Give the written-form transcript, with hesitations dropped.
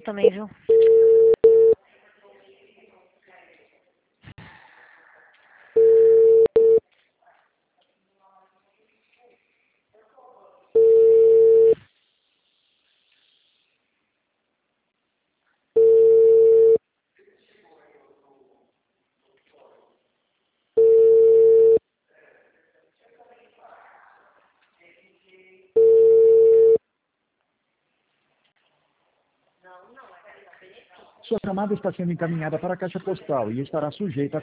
também, viu? Sua chamada está sendo encaminhada para a caixa postal e estará sujeita a